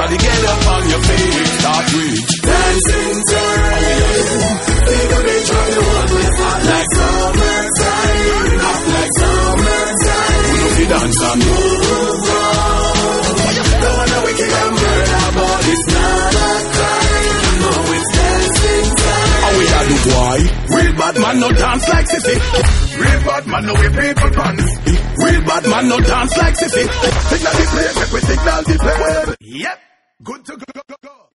Everybody get up on your feet. Start with dancing time. People be trying to hold me hot like summertime. Hot like summertime. We don't feel dance and move on. Don't wanna wicked and murder, but it's not a crime. No, it's dancing time. And we are the boy. Real bad man no dance like sissy. Real bad man no wear people pants. Real bad man no dance like sissy. Signal the place, we signal the place. Yep, good to go.